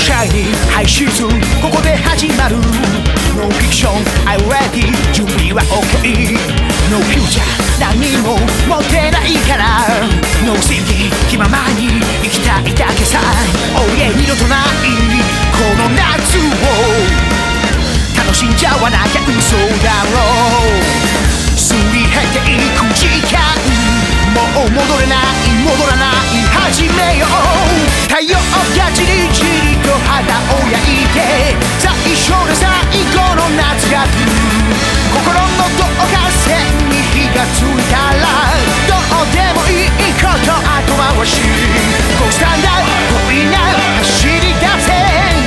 シャイニーハイシーズンここで始まるノンフィクション I'm ready 準備は OK No future 何も持ってないからNo thinking 気ままに生きたいだけさOh yeah 二度とないこの夏を楽しんじゃわなきゃ嘘だろうすり減っていく時間もう戻れない戻らない始めよう太陽がじりじりと肌を焼いて最初で最後の夏が来る心の導火線に火がついたらどうでもいいこと後回し Go stand up Go now 走り出せ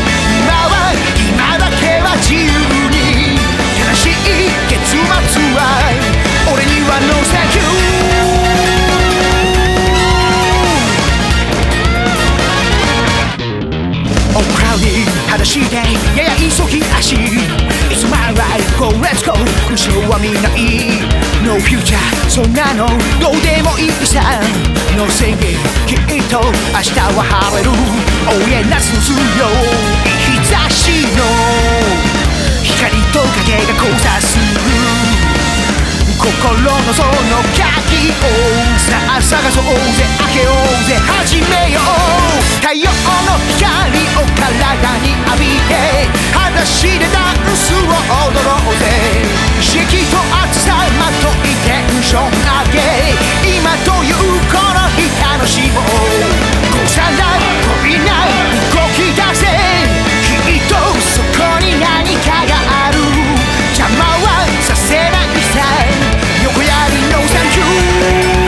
今だけは自由に悲しい結末は俺には No thank you Oh cloudy 裸足でやや急ぎ足 It's my life Go let's go 苦情は見ない No future そんなのどうでもいいさ No thinking きっと明日は晴れる Oh yeah 夏の強い日差しの光と影が交差する心のその鍵をさあ探そうぜ開けようぜ始めよう太陽の光を体に浴びて裸足でダンスを踊ろうぜ刺激と熱さまといテンション上げ今というこの日楽しもうこうさんだ飛びな動き出せきっとそこに何かがある邪魔はさせないさ横やり No thank you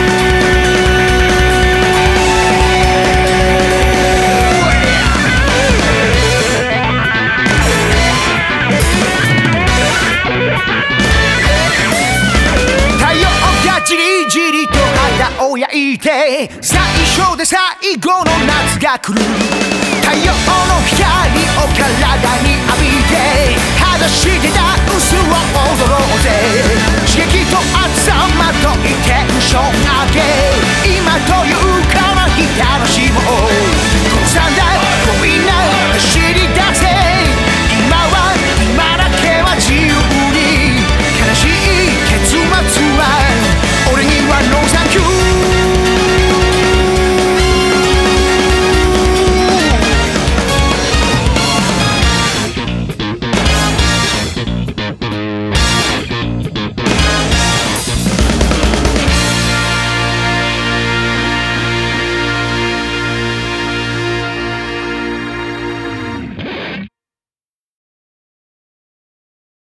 じりじりと肌を焼いて最初で最後の夏が来る太陽の光を体に浴びて裸足でダンスを踊ろうぜ刺激と熱さまといて